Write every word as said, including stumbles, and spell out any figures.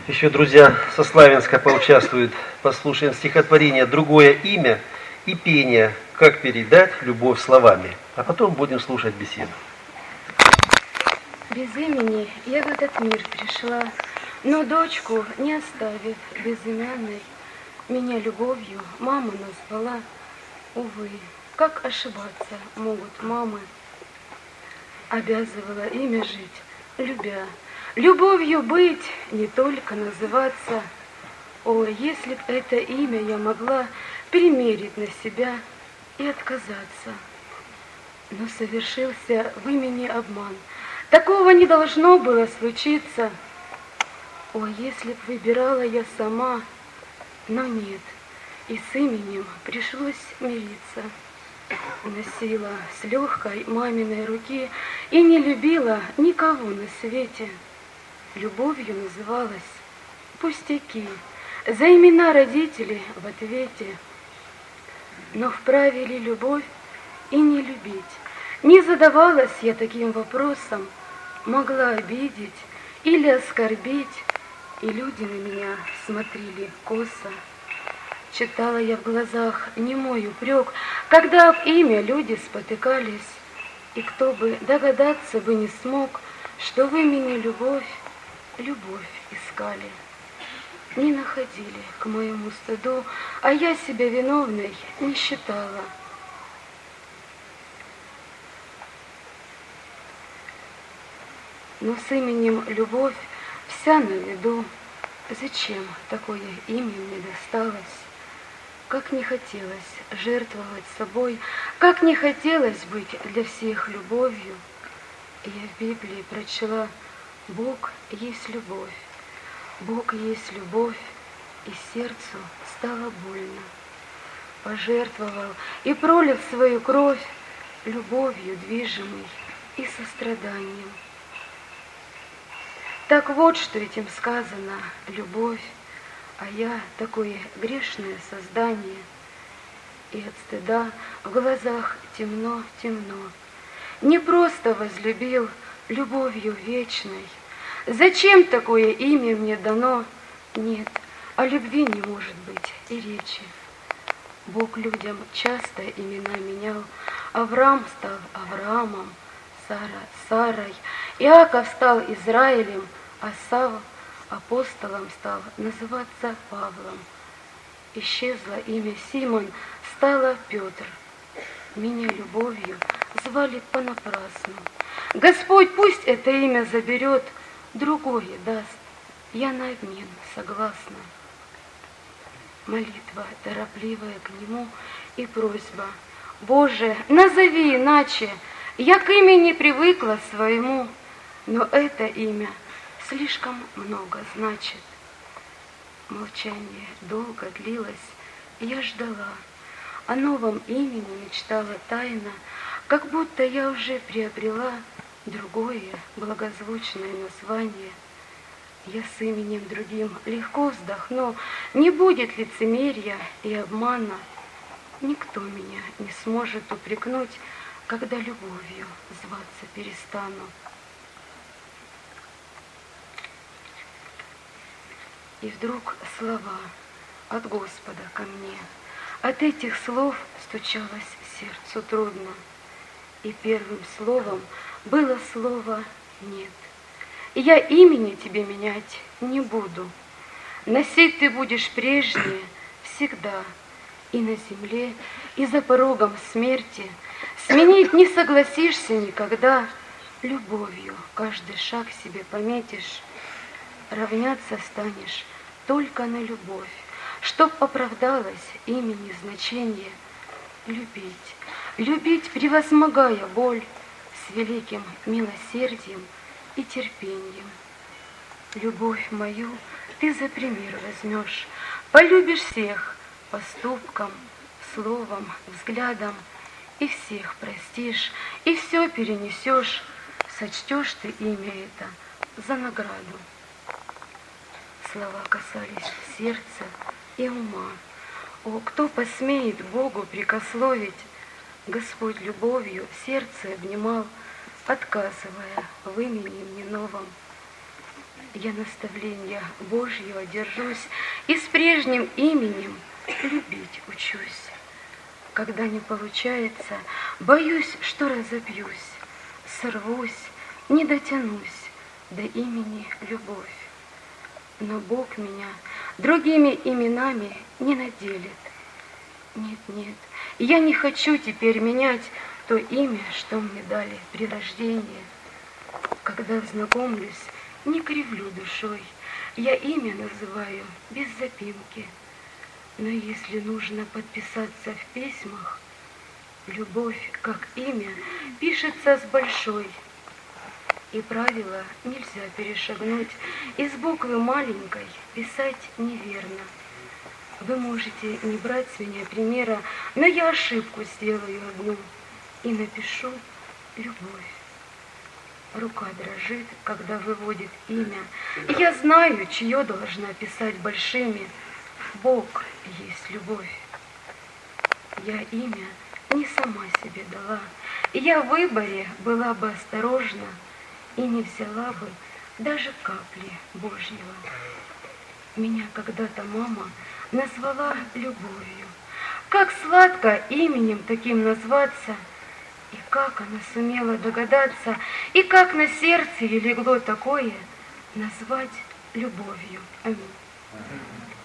Еще друзья со Славянска поучаствуют, послушаем стихотворение «Другое имя» и пение «Как передать любовь словами». А потом будем слушать беседу. Без имени я в этот мир пришла, но дочку не оставив безымянной, меня любовью мама назвала. Увы, как ошибаться могут мамы, обязывала имя жить, любя. Любовью быть, не только называться. О, если б это имя я могла примерить на себя и отказаться. Но совершился в имени обман. Такого не должно было случиться. О, если б выбирала я сама, но нет, и с именем пришлось мириться. Носила с легкой маминой руки и не любила никого на свете. Любовью называлась пустяки, за имена родителей в ответе. Но вправе ли любовь и не любить? Не задавалась я таким вопросом, могла обидеть или оскорбить, и люди на меня смотрели косо. Читала я в глазах немой упрек, когда об имя люди спотыкались, и кто бы догадаться бы не смог, что в имени любовь, любовь искали. Не находили к моему стыду, а я себя виновной не считала. Но с именем любовь вся на виду. Зачем такое имя мне досталось? Как не хотелось жертвовать собой, как не хотелось быть для всех любовью. Я в Библии прочла: Бог есть любовь, Бог есть любовь, и сердцу стало больно. Пожертвовал и пролил свою кровь, любовью движимой и состраданием. Так вот, что этим сказано: любовь, а я такое грешное создание, и от стыда в глазах темно-темно. Не просто возлюбил любовью вечной. Зачем такое имя мне дано? Нет, о любви не может быть и речи. Бог людям часто имена менял. Авраам стал Авраамом, Сара Сарой, Иаков стал Израилем, а Савл апостолом стал называться Павлом. Исчезло имя Симон, стало Петр. Меня любовью звали понапрасну. Господь пусть это имя заберет, другое даст. Я на обмен согласна. Молитва торопливая к Нему и просьба: Боже, назови иначе. Я к имени привыкла своему, но это имя слишком много значит. Молчание долго длилось, я ждала. О новом имени мечтала тайно, как будто я уже приобрела другое благозвучное название. Я с именем другим легко вздохну, не будет лицемерия и обмана. Никто меня не сможет упрекнуть, когда любовью зваться перестану. И вдруг слова от Господа ко мне. От этих слов стучалось сердцу трудно. И первым словом было слово «нет». И я имени тебе менять не буду. Носить ты будешь прежнее всегда. И на земле, и за порогом смерти. Сменить не согласишься никогда. Любовью каждый шаг себе пометишь. Равняться станешь только на любовь, чтоб оправдалось имени значение. Любить, любить, превозмогая боль, с великим милосердием и терпением. Любовь мою ты за пример возьмешь, полюбишь всех поступком, словом, взглядом, и всех простишь, и все перенесешь, сочтешь ты имя это за награду. Слова касались сердца и ума. О, кто посмеет Богу прикословить? Господь любовью сердце обнимал, отказывая в имени мне новом. Я наставления Божьего держусь и с прежним именем любить учусь. Когда не получается, боюсь, что разобьюсь, сорвусь, не дотянусь до имени любовь. Но Бог меня другими именами не наделит. Нет, нет, я не хочу теперь менять то имя, что мне дали при рождении. Когда знакомлюсь, не кривлю душой, я имя называю без запинки. Но если нужно подписаться в письмах, любовь, как имя, пишется с большой. И правила нельзя перешагнуть, из буквы маленькой писать неверно. Вы можете не брать с меня примера, но я ошибку сделаю одну и напишу любовь. Рука дрожит, когда выводит имя. Я знаю, чье должна писать большими. Бог есть любовь. Я имя не сама себе дала. Я в выборе была бы осторожна и не взяла бы даже капли Божьего. Меня когда-то мама назвала любовью. Как сладко именем таким назваться, и как она сумела догадаться, и как на сердце ей легло такое назвать любовью. Аминь.